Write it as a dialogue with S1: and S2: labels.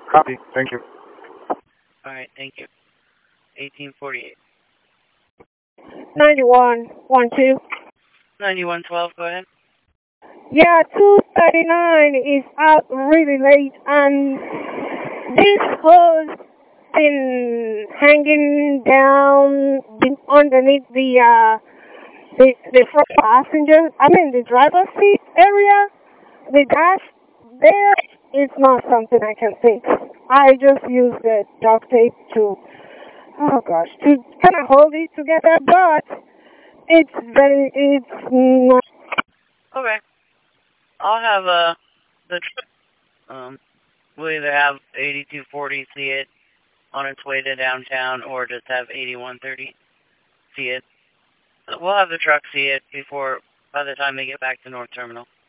S1: Copy. Thank you.
S2: All right, thank you. 1848.
S3: 9112.
S2: 9112, go ahead.
S3: Yeah, 239 is out really late, and this hose been hanging down underneath the front passenger. I mean the driver's seat area. The dash there is not something I can fix. I just use the duct tape to, oh gosh, to kind of hold it together, but it's not.
S2: Okay. I'll have the we'll either have 8240 see it on its way to downtown, or just have 8130 see it. We'll have the truck see it by the time they get back to North Terminal.